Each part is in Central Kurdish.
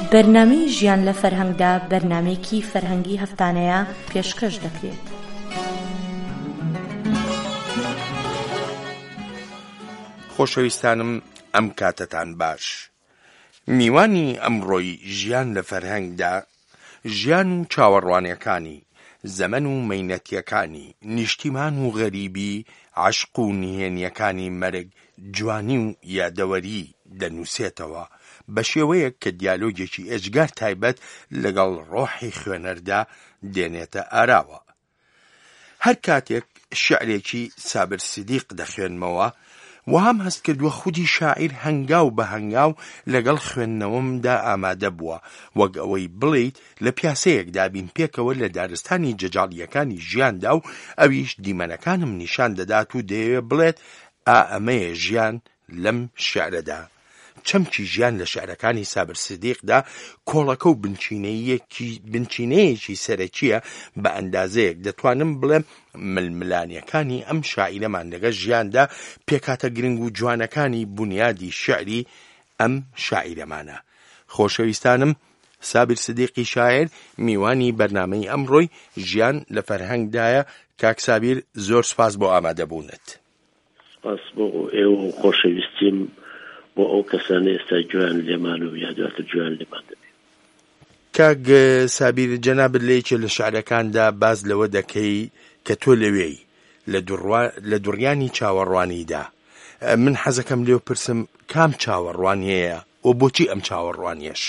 بەرنامەی ژیان لە فەرهەنگدا بەرنامەیەکی فەرهەنگی هەفتانەیە پێشکەش دەکرێت. خۆشەویستانم ئەم کاتتان باش. میوانی ئەمڕۆی ژیان لە فەرهەنگدا ژیان و چاوەڕوانیەکانی، زەمن و مەینەتیەکانی، نیشتیمان و غەریبی، عەشق و نهێنیەکانی مەرگ، جوانی و یادەوەری دەنووسێتەوە بە شێوەیەک کە دیالۆگێکی ئێجگار تایبەت لەگەڵ ڕۆحی خوێنەردا دێنێتە ئاراوە. هەر کاتێک شیعرێکی سابر سیدیق دەخوێنمەوە وام هەست کردووە خودی شاعیر هەنگاو بە هەنگاو لەگەڵ خوێندنەوەمدا ئامادە بووە، وەک ئەوەی بڵێیت لە پیاسەیەکدا بین پێکەوە لە دارستانی جەجاڵیەکانی ژیاندا و ئەویش دیمەنەکانم نیشان دەدات و دەیەوێت بڵێت ئەمەیە ژیان لەم شیعرەدا. چەمکی ژیان لە شیعرەکانی سابر سیدیقدا کۆڵەکە و بنچینەیەکی سەرەکیە بە ئەندازەیەک دەتوانم بڵێم ململانیەکانی ئەم شاعیرەمان لەگەڵ ژیاندا پێکاتە گرنگ و جوانەکانی بنیادی شیعری ئەم شاعیرەمانە. خۆشەویستانم، سابر سیدیقی شاعر میوانی بەرنامەی ئەمڕۆی ژیان لە فەرهەنگدایە. کاک سابیر، زۆر سپاس بۆ ئامادەبوونت. سپاس بۆ ئێوە خۆشەویستیم بۆ ئەو کەسانە ئێستا جوان لێمان و یادواتر جوان لێمان دەبێت. کاک سابیر، جەنابەت لەیەکێ لە شیعرەکاندا باز لەوە دەکەی کە تۆ لەوێی لە دوڕیانی چاوەڕوانیدا. من حەزەکەم لێو پرسم کام چاوەڕوانیەیە و بۆچی ئەم چاوەڕوانیەش؟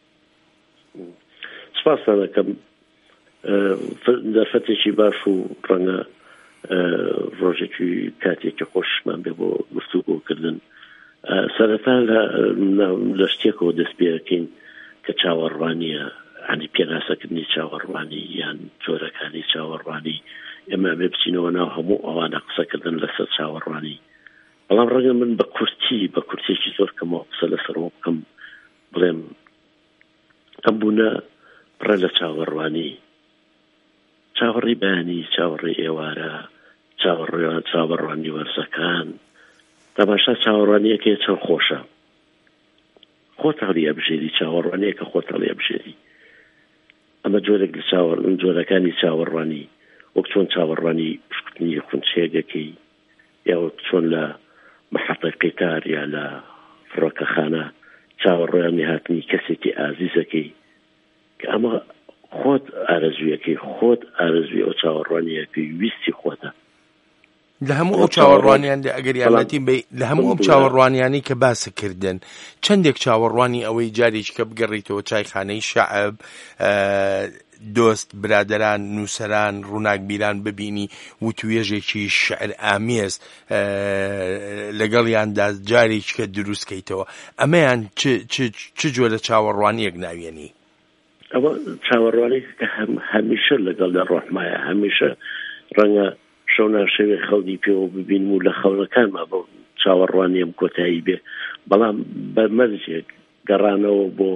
سپاسان دەکەم. دەرفەتێکی باش و ڕەنگە ڕۆژێکی کاتێکی خۆشمان بێ بۆ گفتوگۆکردن. سەرەتا لە شتێکەوە دەست پێەکەین کە چاوەڕوانیە، ینی پێناسەکردنی چاوەڕوانی یان جۆرەکانی چاوەڕوانی. ئێمە بێ بچینەوە ناو هەموو ئەوانە قسەکردن لەسەر چاوەڕوانی، بەڵام ڕەنگە من بە کورتێکی زۆر کەمەوە قسە لەسەرەوە بکەم، بڵێم ئەم بوونە پڕە لە چاوەڕوانی، چاوەڕی بەیانی، چاوەڕی ئێوارە، چاوەڕوانی وەرزەکان. تەماشا چاوەڕوانیەکە چەند خۆشە، خۆت هەڵی ئەبژێری چاوەڕوانیەکە خۆت هەڵی ئەبژێری. ئەمە جۆرێک لە جۆرەکانی چاوەڕوانی، وەک چۆن چاوەڕوانی پشتنی خونچێگەکەی، یا وەک چۆن لە مەحەطەی قیتار یا لە فڕۆکەخانە چاوەڕوانی هاتنی کەسێکی ئازیزەکەی، کە ئەمە خۆت ئارەزویەکەی، خۆت ئارەزوی ئەو چاوەڕوانیەکەی ویستی خۆتە. لە هەموو ئەو چاوەڕوانیاندا ئەگەر یارمەتی بێ لە هەموو ئەو چاوەڕوانیانی کە باسەکردن، چەندێک چاوەڕوانی ئەوەی جارێک کە بگەڕیتەوە چایخانەی شەعب، دۆست، برادەران، نووسەران، ڕووناکبیران ببینی وتوێژێکی شعر ئامێز لەگەڵیاندا جارێک کە دروستکەیتەوە، ئەمەیان چ جۆرە چاوەڕوانیەک ناوێنی؟ ئەوە چاوەڕوانی کە هەمیشە لەگەڵ لە ڕۆحمایە، هەمیشە ڕەنگە شەونا شەوێ خەڵکی پێوە ببینم و لە خەڵەکانمان بۆ چاوەڕوانیم کۆتایی بێ، بەڵام بەمەرجێک گەڕانەوە بۆ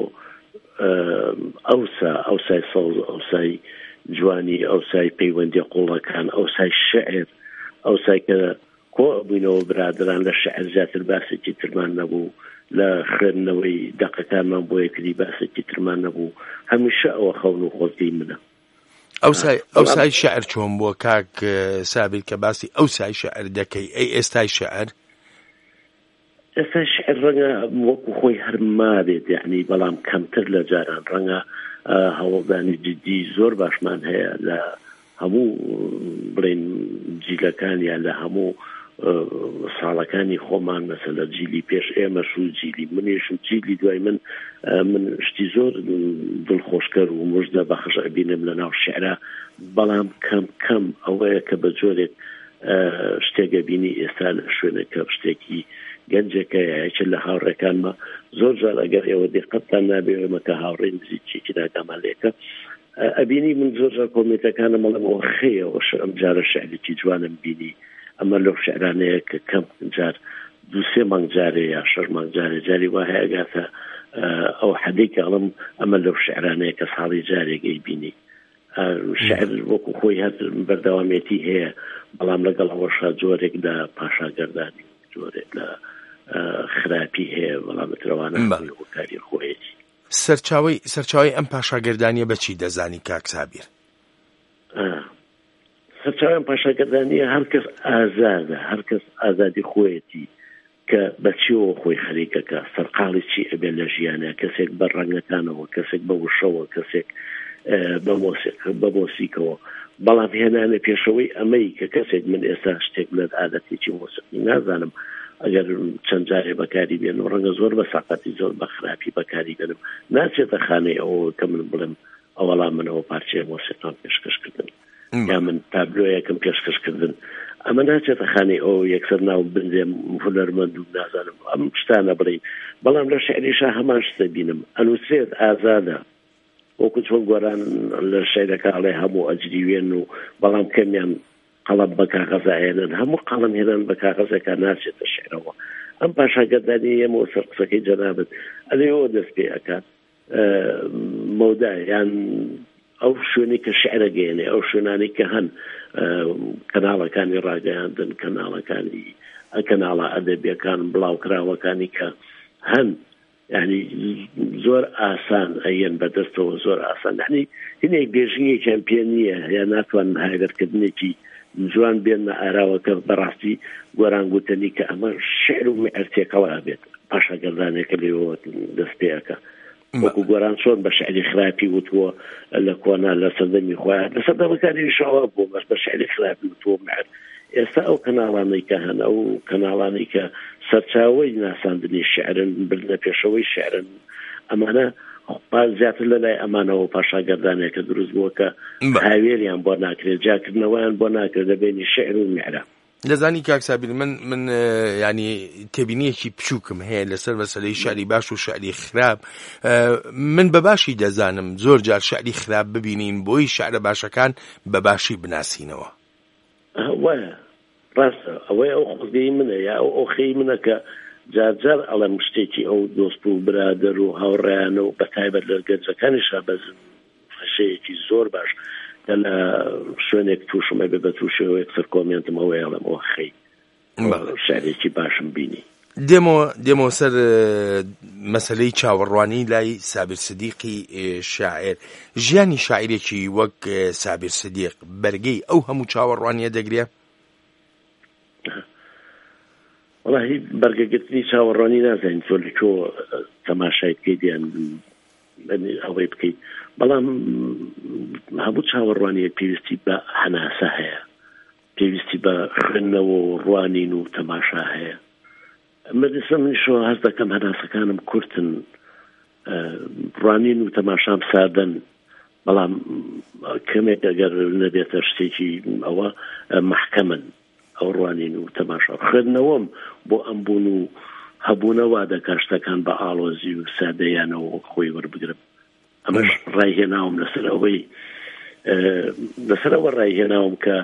ئەوسای سەوز، ئەوسای جوانی، ئەوسای پەیوەندی قوڵەکان، ئەوسای شعر، ئەوسای کە کۆ بووینەوە برادران لە شعر زیاتر باسێکی ترمان نەبوو، لە خوێندنەوەی دەقەکانمان بۆ یەکری باسێکی ترمان نەبوو. هەمیشە ئەوە خەون و خۆڵتی منە. ئەوسای شعر چۆن بووە کاک سابیر کە باسی ئەوسای شعر دەکەی؟ ئێستای شعر شعر ڕەنگە وەکو خۆی هەرما بێت، یعنی بەڵام کەمتر لە جاران. ڕەنگە هەوڵدانی جدی زۆر باشمان هەیە لە هەموو بڵێن جیلەکان یا لە هەموو ساڵەکانی خۆمان، مەسەلە جیلی پێش ئێمەش و جیلی منیش و جیلی دوای من شتی زۆر دڵخۆشکەر و مژدە بەخش ئەبینم لە ناو شعرە، بەڵام کەم ئەوەیە کە بە جۆرێک شتێکە بینی ئێستا لە شوێنەکە شتێکی گەنجەکە یاکە لە هاوڕێکانمە زۆر جار ئەگەر ئێوە دقەتتان نابێ ئێمەکە هاوڕێی نزیکێکی ناگەمەلێکە ئەبینی من زۆر جار کۆمنتەکانە مەڵەمەوە خەیەوە ئەم جارە شعرێکی جوانم بینی. ئەمە لەو شعرانەیە کە کەم جار دووسێ مانگ جارێ یا شەش مانگ جارێ جاری وا هەیەگاتە ئەو حەدەی کە ئەڵم ئەمە لەو شعرانەیە کە ساڵی جارێکی بینی. شعر وەکو خۆی هەر بەردەوامێتی هەیە، بەڵام لەگەڵ ئەوەشا جۆرێک لە پاشاگەردانی، جۆرێک لە خراپی هەیە، بەڵام ترەوانە وەکاری خۆیەتی. سەرچاوی ئەم پاشاگردانیە بەچی دەزانی کاک سابیر؟ سەرچاوی ئەم پاشاگردانیە هەر کەس ئازادە، هەر کەس ئازادی خۆیەتی کە بەچیەوە خۆی خەریکەکە، سەرقاڵی چی ئەبێ لە ژیانە، کەسێک بە ڕەنگەکانەوە، کەسێک بە وشەوە، کەسێک بە مۆسیقەوە. بەڵام هێنانە پێشەوەی ئەمەی کە کەسێک من ئێستا شتێک لە عادەتێکی مۆسیقی نازانم، ئەگەر چەند جارێ بەکاری بێن و ڕەنگە زۆر بە ساقەتی زۆر بە خراپی بەکاری بێنم، ناچێتە خانەی ئەوە کە من بڵێم ئەوەڵام منەوە پارچەیە مۆسیقان پێشکەشکردن یا من تابلۆیەکم پێشکەشکردن، ئەمە ناچێتە خانەی ئەوە یەکسەر ناو بنزێ هونەرمەند و نازانم ئەم شتانە بڵین. بەڵام لە شعریشا هەمان شتە بینم، ئەنووسێت ئازادە، وەکو چۆن گۆران لە شعرەکە ئەڵێ هەموو ئەجریوێن و بەڵام کەمیان قەڵەم بە کاغەزە هێنن، هەموو قەڵەم هێنن بە کاغەزەکە ناچێتە شعرەوە. ئەم پاشاگەردانی ئێمەوە سەر قسەکەی جەنابەت ئەلێەوە دەست پێ ئەکات مەودا یان ئەو شوێنی کە شعرە گەێنێ، ئەو شوێنانی کە هەن کەناڵەکانی ڕاگەیاندن، کەناڵە ئەدەبیەکان بڵاوکراوەکانی کە هەن، یعنی زۆر ئاسان ئەیەن بەدەستەوە، زۆر ئاسان، یعنی هینێک بێژنگێکیان پێ نییە یا ناتوانن هاگەرکردنێکی جوان بێنە ئاراوەکە بەڕاستی گۆران گوتنی کە ئەمە شعر و معرتێکەوە بێت پاشاگەردانێکە لێەوە دەست پێەکە. وەکو گۆران چۆن بە شعری خراپی وتووە لە کۆنا لە سەردەمی خۆیان لە سەردەمەکانی شەوا بوو بەس بە شعری خراپی وتووە معرت. ئێستا ئەو کەناڵانەی کە هەن، ئەو کەناڵانەی کە سەرچاوەی ناساندنی شعرن، بردنە پێشەوەی شعرن، ئەمانە زیاتر لە لای ئەمانەوە پاشاگەردانێکە دروست بووە کە هاوێریان بۆ ناکرێت، جاکردنەوەیان بۆ ناکرێت لە بینی شعر و معرە. دەزانی کاک سابیر، من ینی تێبینیەکی بچووکم هەیە لەسەر مەسەلەی شعری باش و شعری خراپ. من بە باشی دەزانم زۆر جار شعری خراپ ببینین بۆی شعرە باشەکان بە باشی بناسینەوە. وایە ڕاستە، ئەوەی ئەو خۆزگەی منە یا ئەو خەی منە کە جارجار ئەڵەم شتێکی ئەو دۆست و برادەر و هاوڕێیانە و بەتایبەت لە گەنجەکانیشا بەزم فەشەیەکی زۆر باش کە لە شوێنێک تووشمە بێ بە تووشەوە یەکسەر کۆمێنتم ئەوەی ئەڵەم ئەوە خەی شارێکی باشم بینی. دێمەوە سەر مەسەلەی چاوەڕوانی لای سابر سدیقی شاعر. ژیانی شاعرێکی وەک سابر سدیق بەرگەی ئەو هەموو چاوەڕوانیە دەگرێ؟ وەڵاهی بەرگەگرتنی چاوەڕوانی نازانین تۆ لەکۆ تەماشای بکەیت یان ئەوەی بکەیت، بەڵام هەموو چاوەڕوانیە پێویستی بە هەناسە هەیە، پێویستی بە خوێندنەوە و ڕوانین و تەماشا هەیە. مەدرسە منیشەوە هەست دەکەم هەناسەکانم کورتن، ڕوانین و تەماشام سادەن، بەڵام کەمێک ئەگەر نەبێتە شتێکی ئەوە محکەمن ئەو ڕوانین و تەماشا. خوێندنەوەم بۆ ئەمبوون و هەبوونەوە دەکات شتەکان بە ئاڵۆزی و سادەیانەوە خۆی وەربگرم. ئەمەش ڕایهێناوم لەسەرەوە ڕایهێناوم کە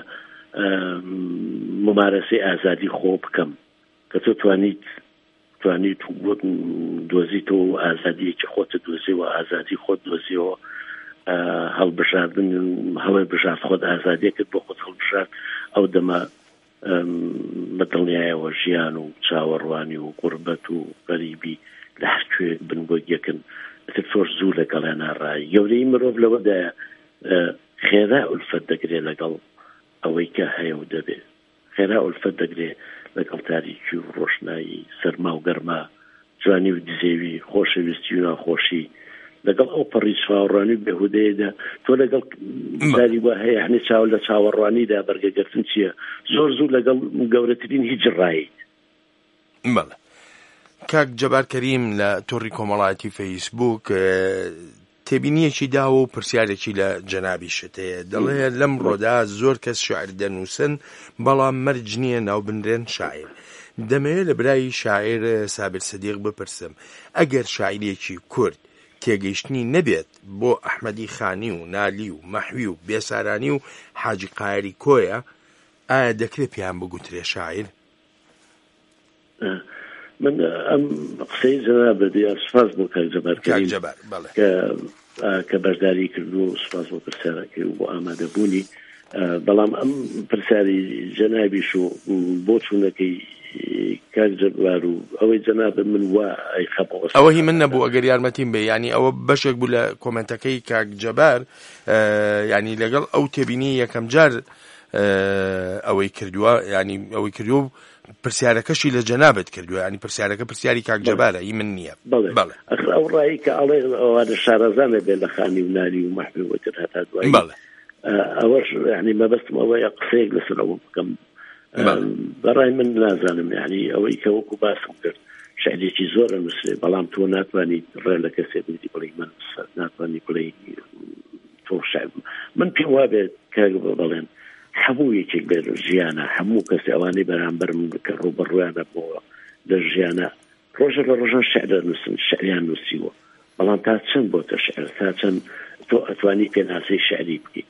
ممارەسەی ئازادی خۆ بکەم کە تۆ توانیت دۆزیتەوە و ئازادیەکی خۆتە دۆزیەوە، ئازادی خۆت دۆزیەوە، هەڵبژاردن هەڵی بژارد خۆت ئازادیەکرد بۆ خۆت هەڵبژارد، ئەو دەمە بەدڵنیایەوە ژیان و چاوەڕوانی و قوربەت و غەریبی لە هەر کوێک بن بۆ یەکن تۆش زوو لەگەڵیان ناڕایی. گەورەی مرۆڤ لەوەدایە خێرا ئولفەت دەگرێت لەگەڵ ئەوەی کە هەیە و دەبێت، خێرا ئولفەت دەگرێت لەگەڵ تاریکی و ڕۆشنایی، سەرما و گەرما، جوانی و دزێوی، خۆشەویستی و ناخۆشی، لەگەڵ ئەو پەڕی چاوەڕوانی و بێهودەیەدا تۆ لەگەڵ داری وە هەیە هەنی چاو لە چاوەڕوانیدا بەرگەگرتن چییە؟ زۆر زوو لەگەڵ گەورەترین هیچ ڕایت. بەڵێ کاک جەبار کەریم لە تۆڕی کۆمەڵایەتی فەیسبووک تێبینیەکی داوە و پرسیارێکی لە جەنابی شتەیە، دەڵێ لەم ڕۆدا زۆر کەس شاعر دەنووسن بەڵام مەرج نییە ناوبندرێن شاعر. دەمەوێت لە برای شاعر سابر سدیق بپرسم ئەگەر شاعرێکی کورد تێگەیشتنی نەبێت بۆ ئەحمەدی خانی و نالی و مەحوی و بێسارانی و حاجی قایری کۆیە، ئایا دەکرێت پێیان بگوترێ شاعر؟ من ئەم قسەی جەنابەت سوپاس بۆ کاک جەبار کە بەشداری کرد و سوپاس بۆ پرسیارەکەی و بۆ ئامادەبوونی، بەڵام ئەم پرسیاری جەنابیش و بۆ چوونەکەی کاک جەبار و ئەوەی جەناب من وا خەبەوە ئەوە هی من نەبوو ئەگەر یارمەتیم بێ، ینی ئەوە بەشێک بوو لە کۆمنتەکەی کاک جەبار، ینی لەگەڵ ئەو تێبینی یەکەم جار ئەوەی کردووە، ینی ئەوەی کردووە پرسیارەکەشی لە جەنابەت کردووە، ینی پرسیارەکە پرسیاری کاک جەبارە، هی من نییە. بەڵێ ئەو ڕایی کە ئەڵێ ئەوانە شارەزانە بێ لە خانی و ناری و مەحبوب وتر هەتا دوایی ئەوەش ینی مەبەستم ئەوەیە قسەیەک لەسەر ئەوە بکەم. بەڕای من نازانم، ینی ئەوەی کە وەکو باسم کرد شعرێکی زۆرە نووسێ، بەڵام تۆ ناتوانیت ڕێ لە کەسێ بگری بڵێ من ناتوانانی بڵێ تۆ شعر. من پێم وابێت کاک بڵێن هەموو یەکێک بێت ژیانە، هەموو کەسی ئەوانەی بەرامبەرم کە ڕوبەڕویانە بۆەوە لە ژیانە ڕۆژە لە ڕۆژان شعرە نووسن، شعریان نووسیوە، بەڵام تا چەند بۆتە شعر، تا چەند تۆ ئەتوانی پێناسەی شعری بکەیت.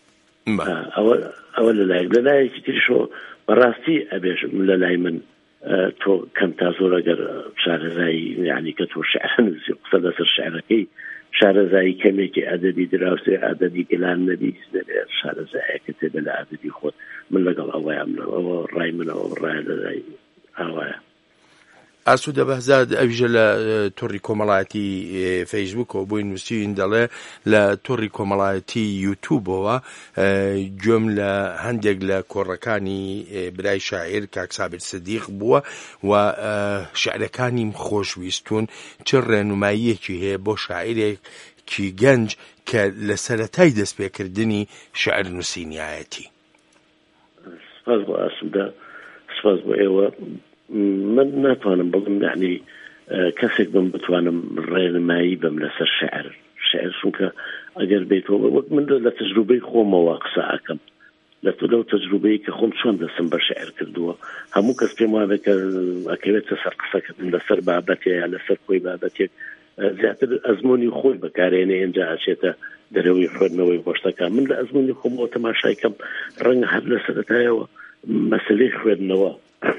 ئەوە لە لایەکی تریشەوە بەڕاستی ئەبێژم لە لای من تۆ کەم تا زۆر ئەگەر شارەزایی یعنی کە تۆ شعر نووسی قسە لەسەر شعرەکەی شارەزایی کەمێکی ئەدەبی دراوسێ ئەدەبی گەلان نەبی دەبێت شارەزایەکە تێبێت لە ئەدەبی خۆت. من لەگەڵ ئەوەیەم ئەوە ڕای منەوە ڕای لە لای ئاوایە. ئاسوودە بەهزاد ئەویژە لە تۆڕی کۆمەڵایەتی فەیسبووکەوە بۆی نووسین دەڵێ لە تۆڕی کۆمەڵایەتی یوتیوبەوە گوێم لە هەندێک لە کۆڕەکانی برای شاعیر کاک سابر سدیق بووە و شعرەکانیم خۆشویستون، چ ڕێنماییەکی هەیە بۆ شاعیرێکی گەنج کە لە سەرەتای دەستپێکردنی شعر نووسینیایەتی؟ سپاس بۆ ئاسوودە، سپاس بۆ ئێوە. من ناتوانم بڵم یعنی کەسێک بم بتوانم ڕێنمایی بم لەسەر شعر چونکە ئەگەر بێتەوە وەک من لە تەجروبەی خۆمەوە قسە ئەکەم، لەو تەجروبەی کە خۆم چۆن دەستم بە شعر کردووە. هەموو کەس پێم وابێت کە ئەکەوێتە سەر قسەکردن لەسەر بابەتێ یا لەسەر خۆی بابەتێک زیاتر ئەزمموی خۆی بەکارێنێ ئێنجا ئاچێتە دەرەوەی خوێندنەوەی خۆشتەکە. من لە ئەزمموی خۆمەوە تەماشایکەم ڕەنگە هەر لە سەرەتایەوە مەسەلەی خوێندنەوە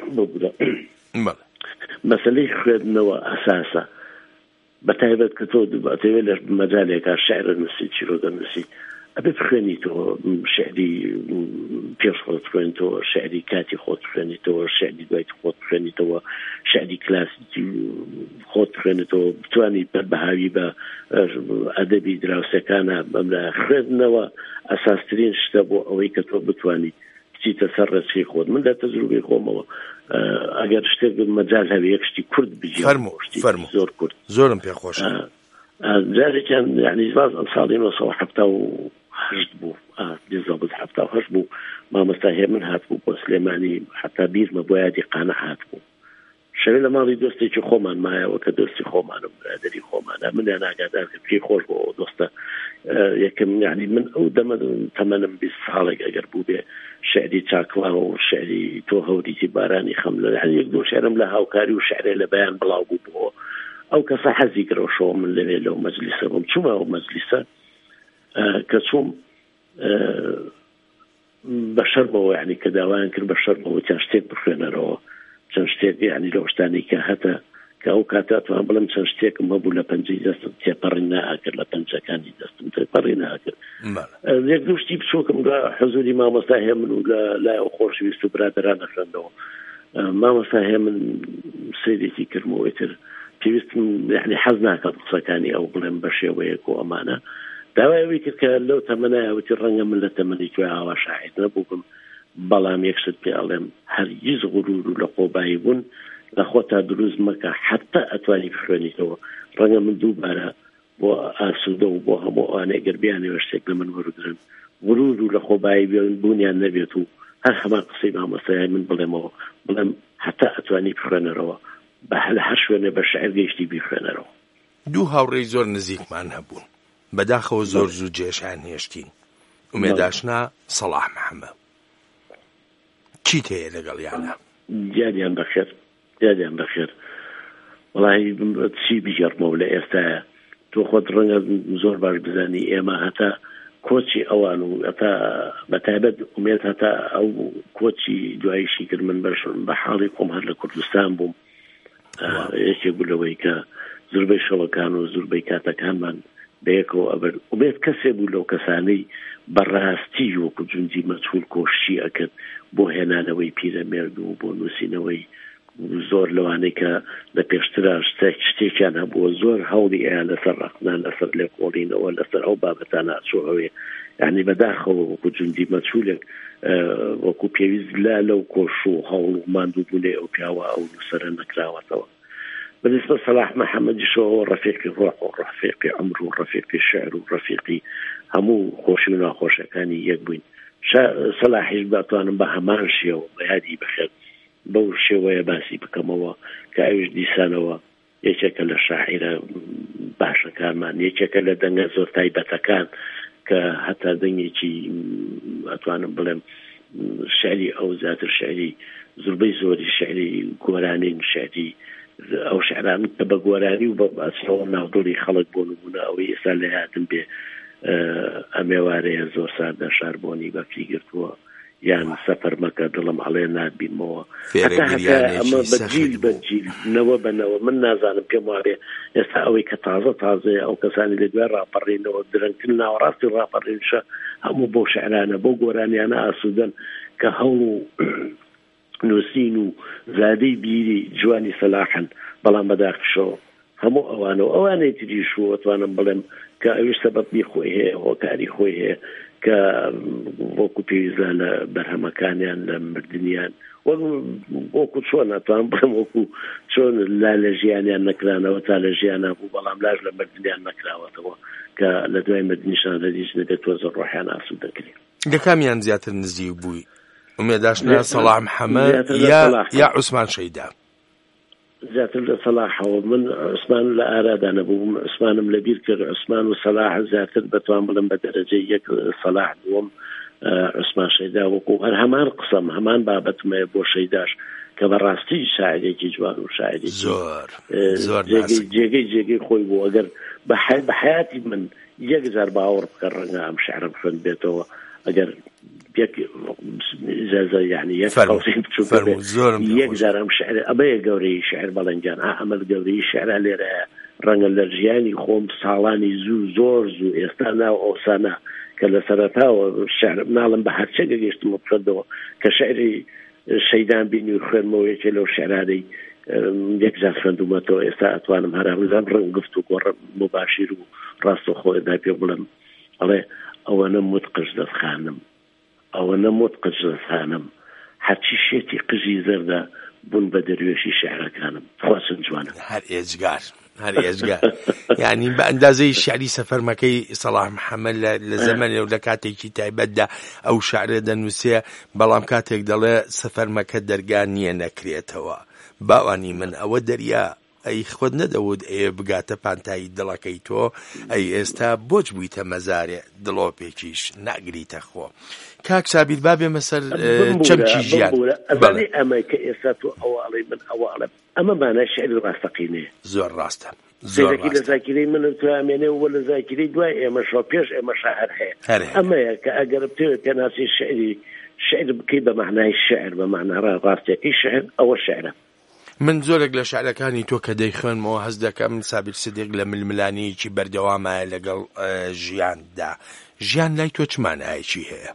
مەسەلەی خوێندنەوە ئەساسە، بەتایبەت کە تۆ دەبێت لە مەجالێکە شعر نووسی چیرۆکە نووسی ئەبێ بخوێنیتەوە، شعری پێش خۆت خوێنیتەوە، شعری کاتی خۆت خوێنیتەوە، شعری دوای خۆت خوێنیتەوە، شعری کلاسیکی خۆت خوێنیتەوە، بتوانی بەربەهاوی بە ئەدەبی دراوسەکانە لە خوێندنەوە ئەساسترین شتە بۆ ئەوەی کە تۆ بتوانی بچیتە سەر ڕێچەی خۆت. من لە تەجروبەی خۆمەوە ئەگەر شتێک مەجال هەبێ یەک شتی کورد بژی زۆر کورد زۆرم پێ خۆشە. جارێکیان یعنی باز ئەم ساڵی 1970 بوو 1970 بوو مامۆستا هێمن هاتبوو بۆ سلێمانی، حتا بیرمە بۆ یادی قانە هاتبوو. شەوێ لە ماڵی دۆستێکی خۆمان مایەوە کە دۆستی خۆمانم برادەری خۆمانە، منیان ئاگادار کرد پێی خۆش بۆ دۆستە یەکەم یعنی من ئەو دەمە تەمەنم 20 ساڵێک ئەگەر بوو بێ شعری چاکڵاوە و شعری تۆ هەوریتی بارانی خەم لە یعنی یەک دۆ شعرم لە هاوکاری و شعرێ لە بەیان بڵاو بوو بۆ ئەو کەسە حەزی کرەوەشەوە من لەوێ لەو مەجلیسە بووم. چوومە ئەو مەجلیسە کە چووم بە شەرمەوە یعنی کە داوایان کرد بە شەرمەوە چەند شتێک بخوێنەرەوە، چەند شتێک یعنی لەو شتانی کە هەتە کە ئەو کاتاتوان بڵم چەند شتێکم هەبوو لە پەنجەی دەستم تێپەڕی ناکرد، لە پەنجەکانی دەستم تێپەڕی ناکرد. یەک دوو شتی بچووکم لە حەزوری مامۆستا هێمن و لای ئەو خۆشەویست و برادران خوێندەوە. مامۆستا هێمن سەیرێکی کردمەوەی تر پێویستم یعنی حەز ناکەم قسەکانی ئەو بڵێم بە شێوەیەک و ئەمانە. داوایەوەی کرد کە لەو تەمەنایەوەتی ڕەنگە من لە تەمەنی کوێ ئاوا شاعیر نەبووم، بەڵام یەکشت پێ ئەڵێم هەرگیز غرور و لە خۆبایی بوون لە خۆتا دروست مەکە حتا ئەتوانی بخوێنیتەوە. ڕەنگە من دووبارە بۆ ئاسوودە و بۆ هەموو ئەوانەی گەربیانەوە شتێک لە من وەرگرن غرور و لە خۆبایی بوونیان نەبێت و هەر هەمان قسەی مامۆستای من بڵێمەوە بڵێم حتا ئەتوانی بخوێنەرەوە بە لە هەر شوێنە بە شعر گەیشتی بیخوێنەرەوە. دوو هاوڕێی زۆر نزیکمان هەبوون، بەداخەوە زۆر زوو جێشان هێشتین. ئومێداشنا سەڵاح محەممەد چیت هەیە لەگەڵ یانە؟ دیاریان بەخێر دیاریان بەخێر. وڵی چی بژێڕمەوە لە ئێستاە تۆ خۆت ڕەنگە زۆر باش بزانی ئێمە هەتا کۆچی ئەوان و ئەتا بەتایبەت ئومێت هەتا ئەو کۆچی دواییشی کرد من بە حاڵی خۆم هەر لە کوردستان بووم. یەکێک بوو لەوەی کە زۆربەی شەوەکان و زۆربەی کاتەکانمان بەیەکەوە ئەبەر وبێت کەسێ بوو لەو کەسانەی بەڕاستی وەکو جوندی مەجهول کۆشی ئەکرد بۆ هێنانەوەی پیرەمێرد و بۆ نووسینەوەی زۆر لەوانەی کە لە پێشترا شتێکیان هەبووە زۆر هەوڵی ئەیان لەسەر ڕقنان لەسەر لێکۆڵینەوە لەسەر ئەو بابەتانە ئەچووەوێ یعنی بەداخەوە وەکو جوندی مەچولێک وەکو پێویست لەو کۆش و هەوڵ و ماندووبوونێ ئەو پیاوە ئەو نووسەرە نەکراوەتەوە. بالنسبة صلاح محمد شو رفيقي روح ورفيقي عمر ورفيقي شعر ورفيقي همو خوشي ونا خوشي كان يقبين صلاح يجبطان بهمان شيء وهذه بخير بو شيء ويباسي بكموا كأيش دي سنوا يشكل الشاعر باشا كمان يشكل دنيا زور تايبة كان كحتى دنيا شيء أتوان بلهم شعري أو ذات الشعري زربي زوري شعري قرانين شعري ئەو شعران کە بە گۆرانی و بە ئەسڵەوە ناودڵی خەڵک بۆ نمونە ئەوەی ئێستا لە هاتن بێ ئەمێوارەیە زۆر سادە شاربۆنی بەفی گرتووە یان سەفەر مەکە دڵم ئەڵێ نابینمەوە ئەمە بەجیل نەوە بنەوە من نازانم پێم وابێ ئێستا ئەوەی کە تازەیە ئەو کەسانی لە دوای ڕاپەڕینەوە درەنگترین ناوەڕاستی ڕاپەڕینشە هەموو بۆ شعرانە بۆ گۆرانیانە ئاسوودەن کە هەوڵ و نووسین و زادەی بیری جوانی سەلاحن بەڵام بەداخشەوە هەموو ئەوانەی تریش و ئەتوانم بڵێم کە ئەوش سەبەبی خۆی هەیە هۆکاری خۆی هەیە کە وەکو پێویستە لە بەرهەمەکانیان لە مردنیان وەکو چۆن ئەتوانم بڵێم وەکو چۆن لا لە ژیانیان نەکرانەوە تا لە ژیانە بوو بەڵام لاش لە مردنیان نەکراوەتەوە کە لە دوای مردنیشان لەدیش نەبێت تۆزە ڕۆحیان ئاسوود دەکرێت. دەکامیان زیاتر نزیک بووی ومێداشنا صلاح محەممەد یا عوسمان شەیدا زیاتر لە سەلاحەوە من عوسمان لە ئارادا نەبووم عوسمانم لەبیر کرد عوسمان و سەلاح زیاتر بەتوان بڵم بە دەرەجەی یەک سەلاح دووەم عوسمان شەیدا وەکو هەر هەمان قسەم هەمان بابەتمەیە بۆ شەیداش کە بەڕاستی شاعرێکی جوان و شاعرێکی زۆر جێگەی خۆی بوو ئەگەر بە حیاتی من 1000 باوەڕ بکە ڕەنگە ئەم شعرم خوێند بێتەوە ئەگەر إجازة يعني يقدر أم شعر أبي جوري شعر بلنجان عمل جوري شعر اللي رنج الرجاني خوم صالاني زور استنا وأوسانا كلا سرتها والشعر نعلم بحث شيء جيشت متصدق كشعري الشيدان بيني وخير موية لو شعر هذه يقدر فندوماتو استأت وأنا مهرب زم رنقفتو قرب مباشر وراسو خوي ده بيقولم عليه أو أنا متقش ده خانم أو أنا متقش خانم حتى شيء قجي زردا بون بدرويشي شعر كانم خاصن جوانا هر إزجار يعني بأندازي الشعري سفر مكي صلاح محمد لزمن لو لكاتي كتاب بدأ أو شعر دنوسيا بلام كاتك دلا سفر مكة درجانية نكريتها باواني من أو دريا أي خود ندود أي بقاته بانتاي دلاكيتو أي استا بوج بيته مزارع دلو بيكيش نقري تخو كاك سابي الباب مثل كم جيجيان بلى أما كإساتو أوالي من أوالي أما ما نشعر الراسقينه زور راسته زاكي لزاكي من التامينه ولا زاكي دواء إما شوبيش إما شاعر هي أما كأقربتي كناسي الشعر كي بمعنى الشعر بمعنى راسته الشعر أو الشعر من زۆرێک لە شعرەکانی تۆ کە دەیخوێنمەوە هەست دەکەم سابیر سدیق لە ململانەیەکی بەردەوامە لەگەڵ ژیاندا ژیان لای تۆ چ مانایەکی هەیە؟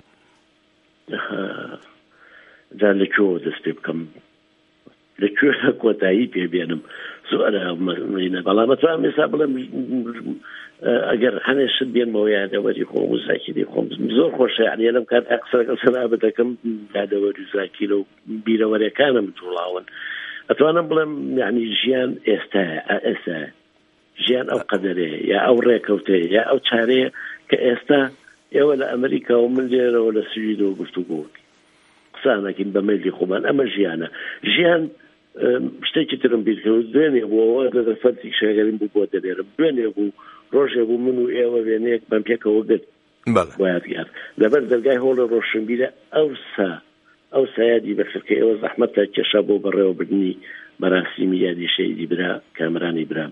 جا لەکوێوە دەست پێ بکەم لەکوێ کۆتایی پێبێنم زۆرە بەڵام ئەتوانم ئێستا بڵێم ئەگەر هەنێشت بێنمەوە یادەوەری خۆم و زاکیری خۆم زۆر خۆشە یعنی لەم کاتا قسەکە سەنابەت دەکەم یادەوەری زاکیرە و بیرەوەریەکانم توڵاون ئەتوانم بڵێم یعنی ژیان ئێستا ژیان ئەو قەدەرەیە یا ئەو ڕێکەوتەیە یا ئەو چارەیە کە ئێستا ئێوە لە ئەمریکا و من لێرەوە لە سویدەوە گفتوگۆکی قسانەکەین بە مەیلی خۆمان ئەمە ژیانە ژیان شتێکی ترم بیرکەوت دوێنێ بووەوە لە فەرزی شێگەریم بوو بۆ دەلێرم دوێنێ بوو ڕۆژێ بوو من و ئێوە وێنەیەک بەم پێکەوە گرت بۆیاتگار لەبەر دەرگای هۆڵە ڕۆشنبیرە ئەو سایادی بەخرکە ئێوە زەحمەتە کێشە بۆ بەڕێوەبردنی مەراسیمی یادی شەیدی برا کامرانی برام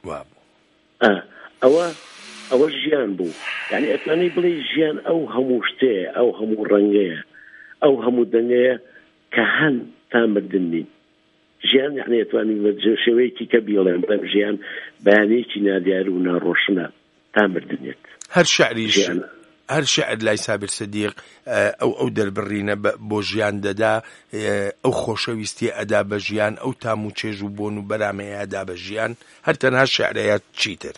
ئەوە ژیان بوو یعنی ئەتوانەی بڵێ ژیان ئەو هەموو شتەیە ئەو هەموو ڕەنگەیە ئەو هەموو دەنگەیە کە هەن تا مردن نین ژیان یعنی ئەتوانی شێوەیەکی کە بیڵێن بەم ژیان بەیانەیەکی نادیار و ناڕۆشنە تا مردنێت هەر شعریش هەر شعر لای سابر سەدیق ئەو دەربڕینە بۆ ژیان دەدا، ئەو خۆشەویستی ئەدا بە ژیان، ئەو تام و چێژ و بۆن و بەرامەیە ئەدا بە ژیان، هەر تەنها شعرەیە چیتر؟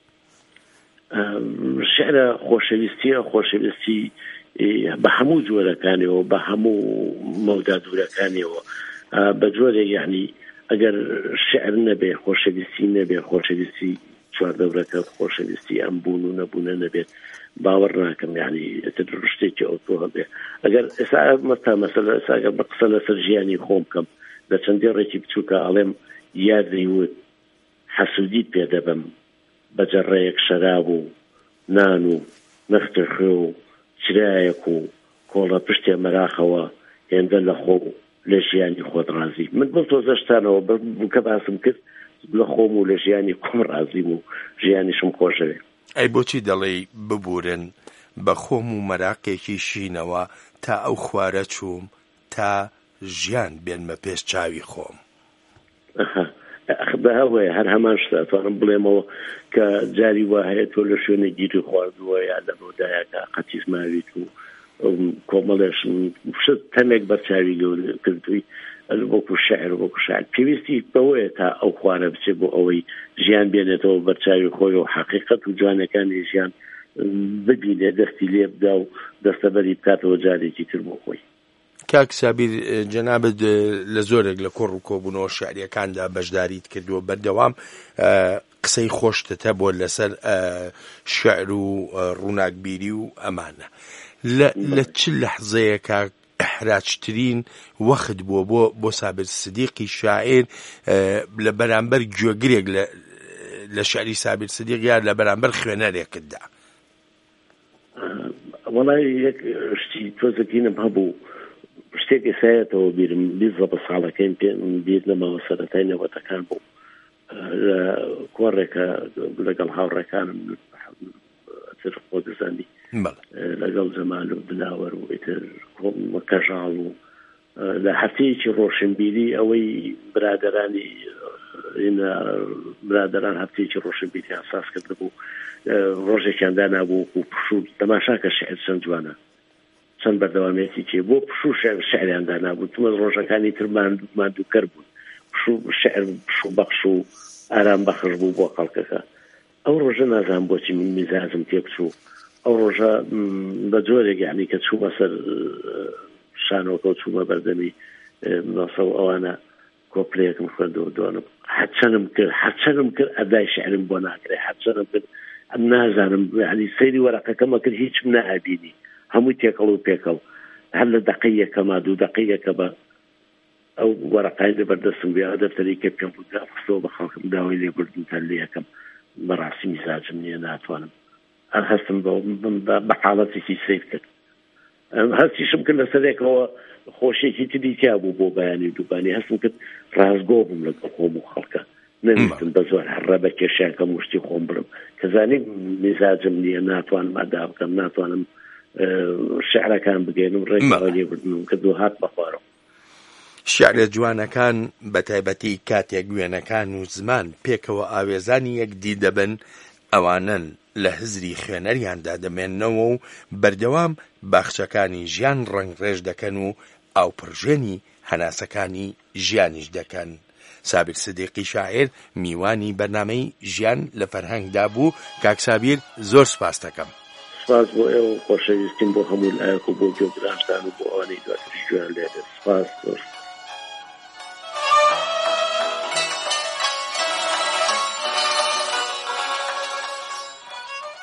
شعرە خۆشەویستی بە هەموو جۆرەکانەوە، بە هەموو مەودا دوورەکانەوە، بە جۆرێک یعنی ئەگەر شعر نەبێ، خۆشەویستی نەبێ، خۆشەویستی چواردەورەکە، خۆشەویستی ئەم بوون و نەبوونە نەبێت، باوەڕ ناکەم یعنی شتێکی ئەو تۆ هەبێ. ئەگەر ئێستا مەسەلە ئێستا بە قسە لەسەر ژیانی خۆم بکەم، لە چەندێ ڕێکی بچووکە ئەڵێم یادی وت حەسوودیت پێ دەبم بە جەڕەیەک شەراب و نان و نەختە خوێ و چرایەک و کۆڵە پشتێ مەراخەوە هێندە لە خۆ لە ژیانی خۆت ڕازی. من بۆ تۆزەشتانەوە کە باسم کرد لە خۆم و لە ژیانی خۆم ڕازیم و ژیانیشم خۆشەوێ. ئەی بۆچی دەڵێ ببورن بە خۆم و مەراقێکی شینەوە تا ئەو خوارە چووم تا ژیان بێنمە پێش چاوی خۆم؟ بەهەوەیە هەر هەمان شتە ئەتوانم بڵێمەوە کە جاری وا هەیە تۆ لە شوێنە گیری خواردووە یا لە ڕۆدایەکە قەتیس ماویت و کۆمەڵێش شت تەمێک بەرچاوی گەورە کردووی وەکو شاعر پێویستی بەوەیە تا ئەو خوارە بچێت بۆ ئەوەی ژیان بێنێتەوە بەرچاوی خۆی و حەقیقەت و جوانەکانی ژیان ببینێ، دەستی لێ بدا و دەستەبەری بکاتەوە جارێکی تر بۆ خۆی. کاک سابیر جەنابەت لە زۆرێک لە کۆڕ و کۆبوونەوە شعریەکاندا بەشداریت کردووە، بەردەوام قسەی خۆشتە بۆ لەسەر شعر و ڕووناکبیری و ئەمانە. لە چ لەحزەیەکە ئەحراجترین وەخت بووە بۆ سابر سەدیقی شاعر لە بەرامبەر گوێگرێک لە شعری سابر سەدیق یا لە بەرامبەر خوێنەرێکتدا؟ وەڵای یەک شتی تۆزەکینم هەبوو، شتێک ئێسایەتەوە بیرم 20 ساڵەکەیم پێ بیر نەماوە سەرەتای نەوەتەکان بوو لە کۆڕێکە لەگەڵ هاوڕێکانم خۆ دەزانی لەگەڵ جەمال و بلاوەر و ئیتر کەژاڵ و لە هەفتەیەکی ڕۆشنبیری ئەوەی برادران هەفتەیەکی ڕۆشنبیری ئاساس کرده بوو، ڕۆژێکیان دانابوو و پشوو تەماشاکە شعر چەند جوانە، چەند بەردەوامێتی چێ بۆ پشوو شعریان دانابوو. تومە ڕۆژەکانی تر ماندووکەر بوون، شعر پشوو بەخش و ئارام بەخش بوو بۆ خەڵکەکە. ئەو ڕۆژە نازانم بۆچی من میزازم تێکچوو، ئەو ڕۆژە بە جۆرێک یعنی کە چوومە سەر شانۆکە و چوومە بەردەمی ناسە و ئەوانە کۆپلەیەکم خوێندەوە دوانم حەچەنم کرد ئەدای شعرم بۆ ناکرێ، حەچەنم کرد ئەم نازانم یعنی سەیری وەرەقەکەمە کرد هیچم نەئابینی، هەمووی تێکەڵ و پێکەڵ، هەر لە دەقەیەکەما دوو دەقەیەکە بە ئەو وەرەقای لەبەردەستم بێ دەفتەرێکە پێم بوو خستەوە بە خەڵکم داوای لێبوردن تا لێ یەکەم بەڕاستی میزاجم نییە، ناتوانم هەستم بە حاڵەتێکی سیر کرد. هەستیشم کرد لەسەرێکەوە خۆشیێکی تری تیا بوو بۆ بەیانی دووبانی، هەستم کرد ڕازگۆ بووم لەگەڵ خۆم و خەڵکە، نەویستم بە زۆر هەڕە بە کێشیاکەم وشتی خۆم برم، کەزانی میزاجم نییە، ناتوانم ئەدا بکەم، ناتوانم شعرەکان بگەێنم ڕێگەوە لێبردنم کە دوو هات بەخوارەوە. شعرە جوانەکان بە تایبەتی کاتێک گوێنەکان و زمان پێکەوە ئاوێزانی یەکدی دەبن، ئەوانن لە هزری خوێنەریاندا دەمێننەوە و بەردەوام باخچەکانی ژیان ڕنگڕێژ دەکەن و ئاوپڕژێنی هەناسەکانی ژیانیش دەکەن. سابر سەدیقی شاعر میوانی بەرنامەی ژیان لە فەرهەنگدا بوو. کاک سابیر زۆر سپاس دەکەم. سپاس بۆ ئێوە خۆشەویستیم بۆ هەموو لایەک و بۆ گوێگرانتان و بۆ ئەوانەی دواتر گوێیان لێدێت. سپاس.